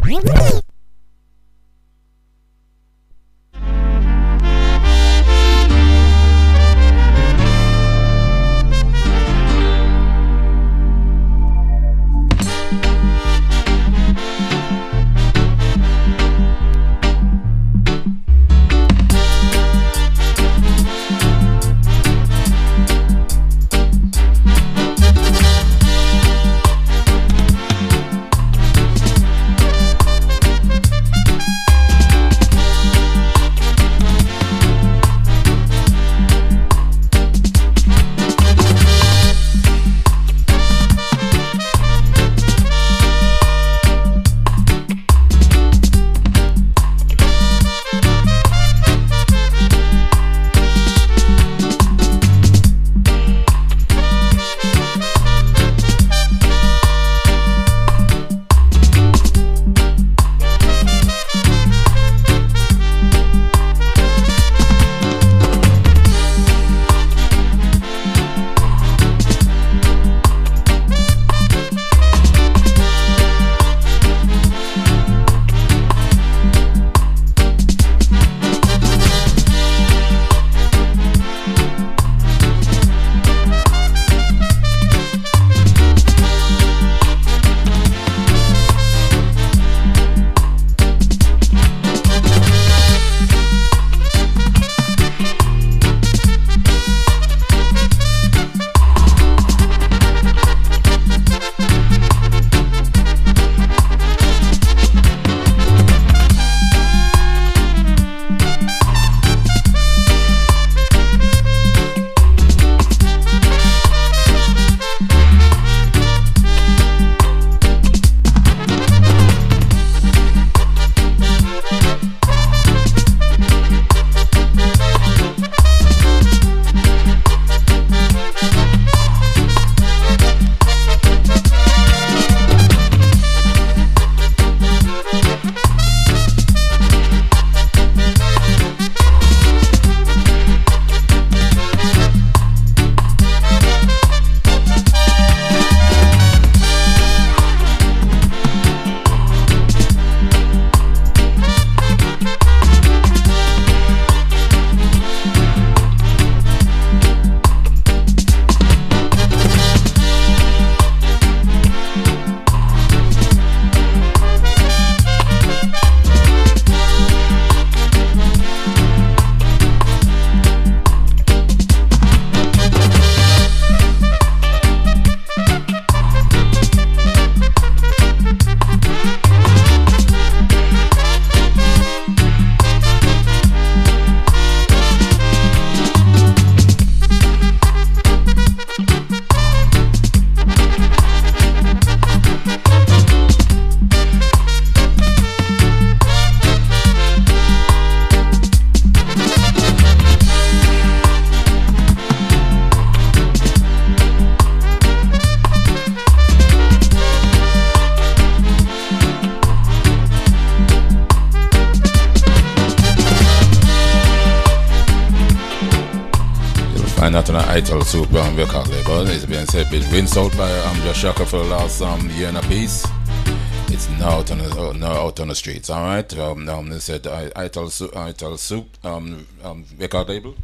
And not on an Ital Soup um, record label. It's been said been rinsed out by um, Josh Shaka for the last um, year and a piece. It's now out on the, uh, now out on the streets, alright? Um, um, they said uh, Ital Soup, Ital Soup um, um, record label.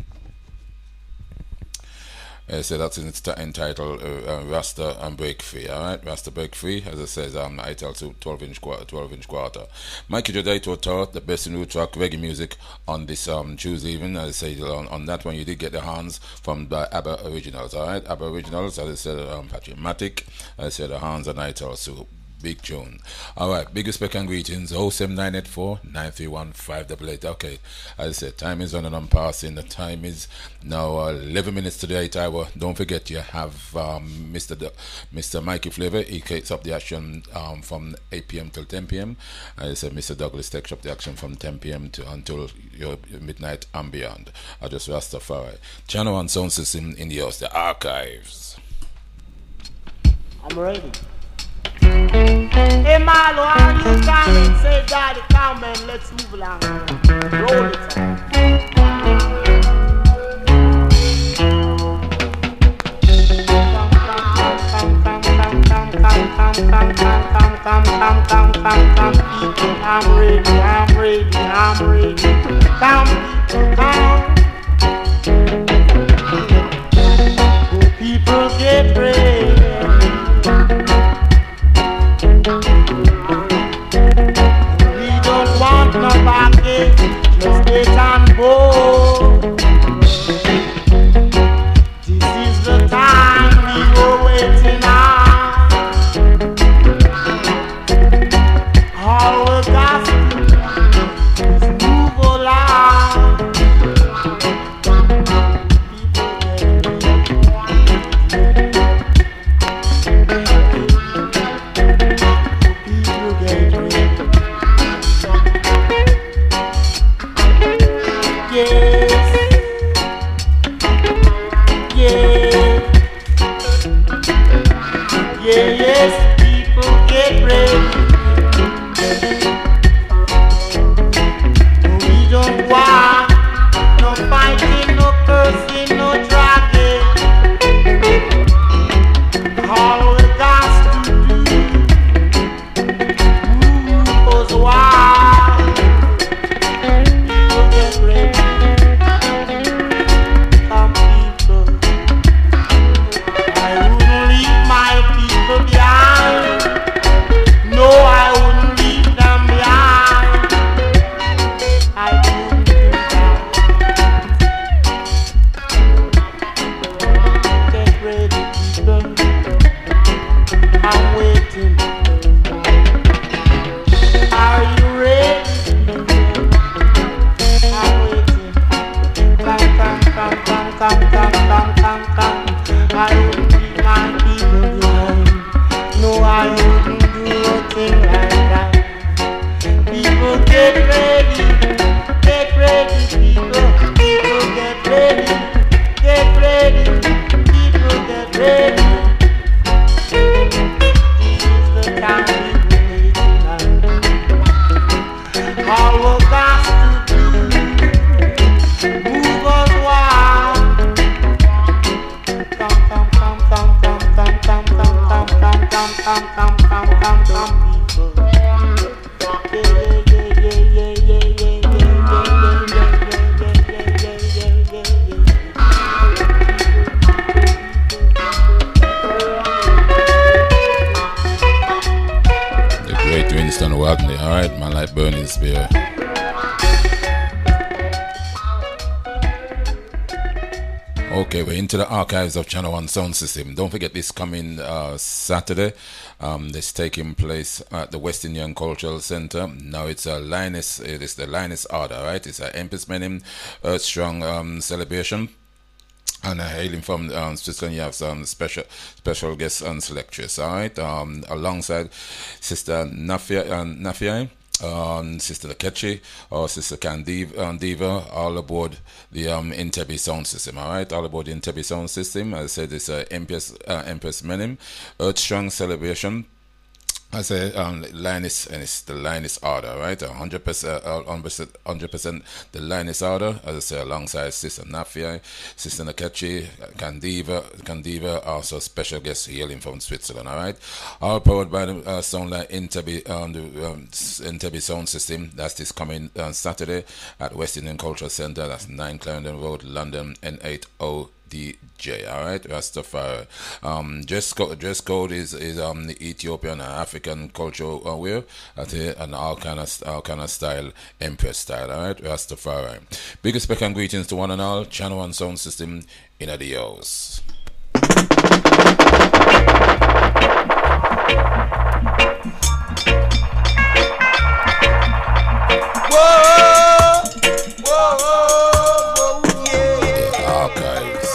Uh, so that's entitled uh, uh, Rasta and Break Free, alright? Rasta Break Free, as it says, um, I tell to twelve inch quarter, twelve inch quarter. Mikey Jodaito taught the best in new track reggae music on this um, Tuesday evening. As I said, on, on that one, you did get the hands from the ABBA Originals, alright? ABBA Originals, as I said, um, Patrick Matic, as I said, the hands and I tell to big tune. Alright, big respect and greetings. oh seven nine eight four, nine three one, five eight eight. Okay, as I said, time is running on passing. The time is now uh, eleven minutes to the eight hour. Don't forget, you have um, Mister D- Mister Mikey Flavor. He takes up the action um, from eight p.m. till ten p.m. As I said, Mister Douglas takes up the action from ten p.m. to until your midnight and beyond. I just Rastafari. Channel One Sound System in the house, the archives. I'm ready. Hey Marlo, are you coming? Say daddy, come and let's move along. Roll it on. I'm ready, I'm ready, I'm ready. Come, come. People get ready. We don't want no baggage, just get on board. This is the time we were waiting on. All we got to do is move along. Archives of Channel One Sound System. Don't forget this coming uh, Saturday. Um, this taking place at the West Indian Cultural Center. Now it's a Linus. It is the Linus Order, right? It's a Empress Menim Earth Strong um, celebration. And uh, hailing from um, Switzerland, you have some special special guests and selectors, all right? Um, alongside Sister Nafia, uh, Nafia um, Sister Lakechi, or Sister Candiva, um, Diva, all aboard the um, Entebbe sound system, all right? All aboard the Entebbe sound system. As I said, it's uh, Empress, uh, Empress Menim Earth Strong celebration. I say um, line is and it's the line is order, right? A hundred percent, hundred percent. The line is order, as I say, alongside Sister Nafia, Sister Nakachi, Candiva, Candiva, also special guest hailing from Switzerland. All right, all powered by the uh, Soundline Interby, um, the um, Interby Sound System. That's this coming uh, Saturday at West Indian Cultural Centre. That's nine Clarendon Road, London, N eight O D J. All right, Rastafari. Um, dress code, dress code is is um the Ethiopian and African cultural uh, wear at a, and all kind of all kind of style, Empress style. All right, Rastafari. Biggest spec and greetings to one and all. Channel One Sound System in adios. Whoa, whoa, whoa, yeah. The archives.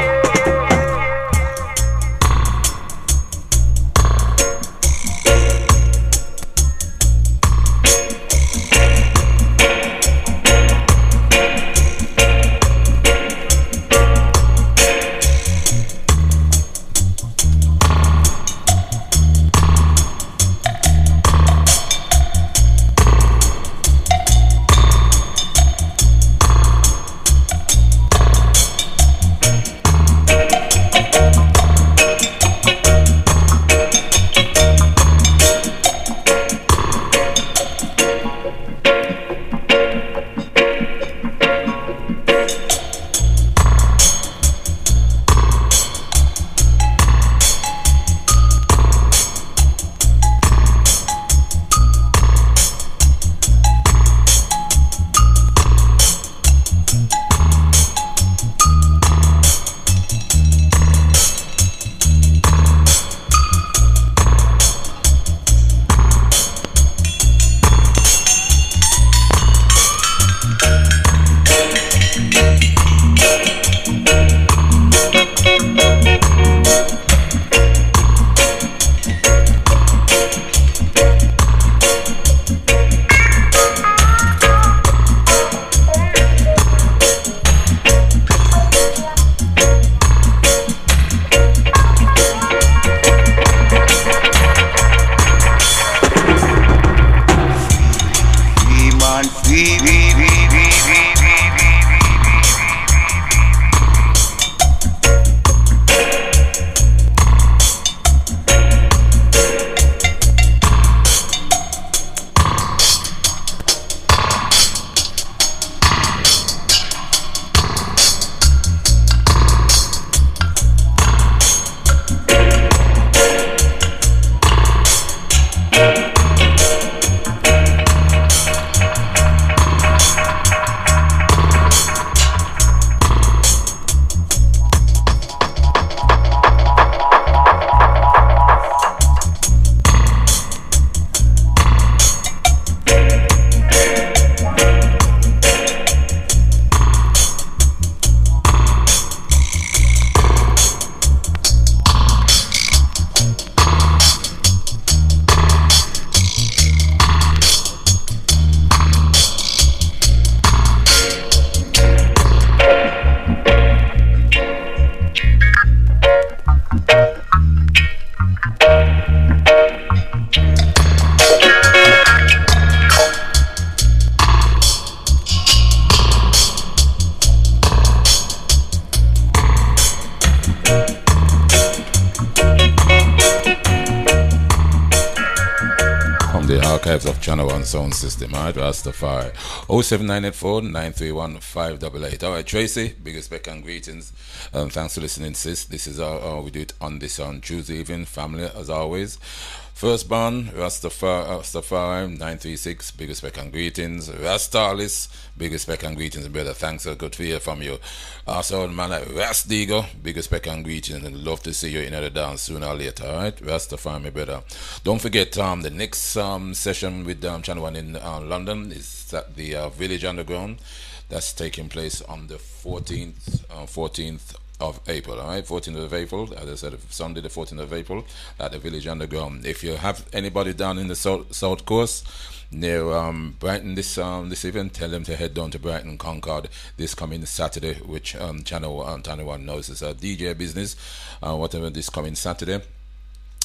archives of Channel One Sound System, alright, Rastafari. oh seven nine eight four nine three one five eight eight. Alright, Tracy, big respect and greetings. Um, thanks for listening, sis. This is our, uh, we do it on this on Tuesday evening, family, as always. Firstborn, Rastafari, Rastafari nine three six, big respect and greetings. Rastalis, big respect and greetings, brother. Thanks, uh, good to hear from you. Also, man like Rastigo, big respect and greetings, and love to see you in the dance sooner or later, alright? Rastafari, my brother. Don't forget, um, the next um, session with um, Channel One in uh, London is at the uh, Village Underground. That's taking place on the fourteenth, uh, fourteenth of April, all right, fourteenth of April, as I said, Sunday the fourteenth of April at the Village Underground. If you have anybody down in the south, south coast near um, Brighton this um, this event, tell them to head down to Brighton Concord this coming Saturday, which um, Channel um, Channel One knows is a D J business, uh, whatever, this coming Saturday.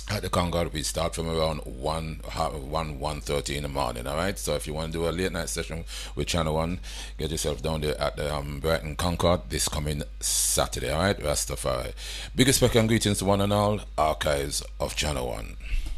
at the Concord. We start from around one, one, one thirty in the morning. All right. So if you want to do a late night session with Channel One, get yourself down there at the um, Brighton Concord this coming Saturday. All right. Rastafari. Biggest respect and greetings to one and all. Archives of Channel One.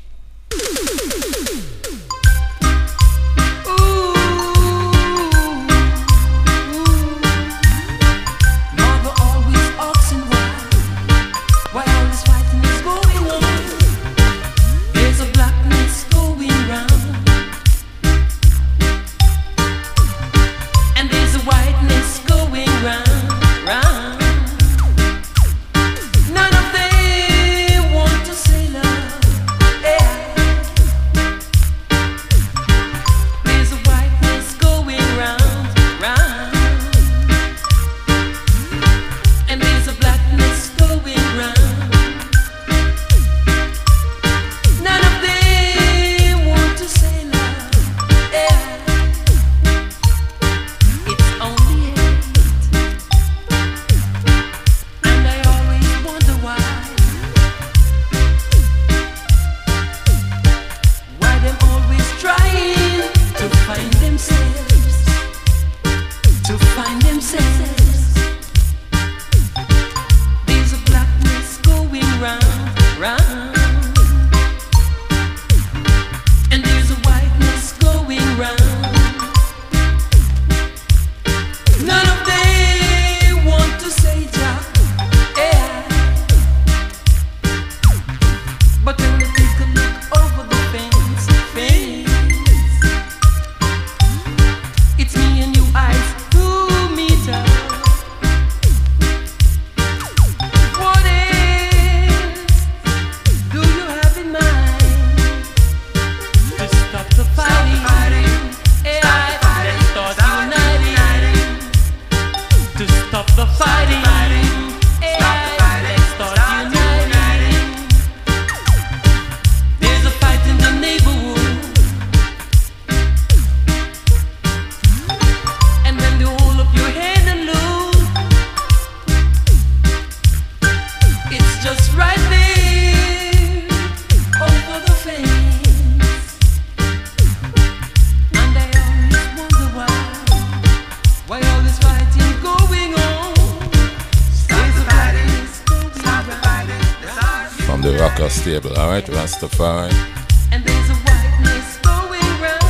Stable, alright, Rastafari. And there's a whiteness going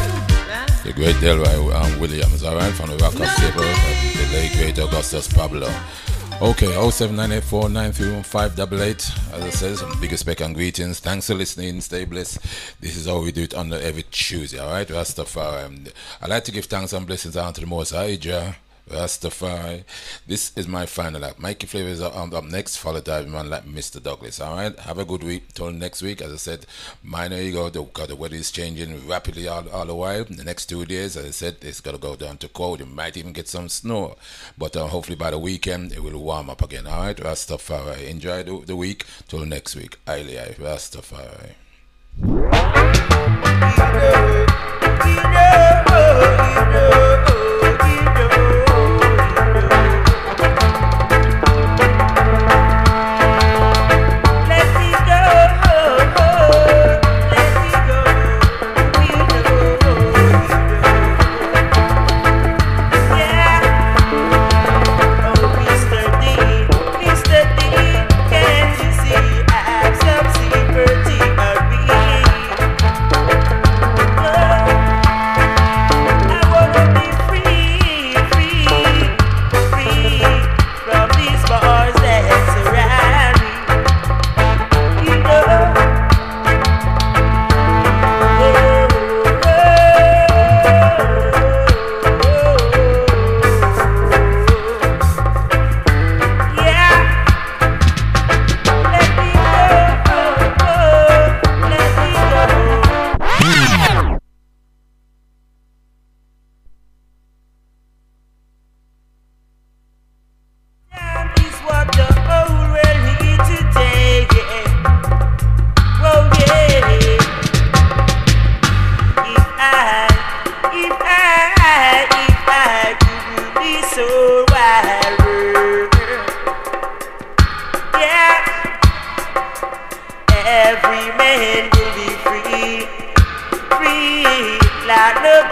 round. The great Delroy um, Williams, alright, from the Rocker Stable, the late great Augustus Pablo. Okay, oh seven nine eight four nine three one five eight eight. As I said, some biggest respect and greetings. Thanks for listening, stay blessed. This is how we do it on the, every Tuesday, alright, Rastafari. I'd like to give thanks and blessings unto the Most High Jah, Rastafari. This is my final act. Mikey Flavor is up, up next, followed by a man like Mister Douglas. Alright, have a good week. Till next week, as I said, minor ego, the, the weather is changing rapidly all, all the while. In the next two days, as I said, it's going to go down to cold. You might even get some snow. But uh, hopefully by the weekend, it will warm up again. Alright, Rastafari. Enjoy the, the week. Till next week. Aye, Rastafari. Love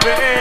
baby.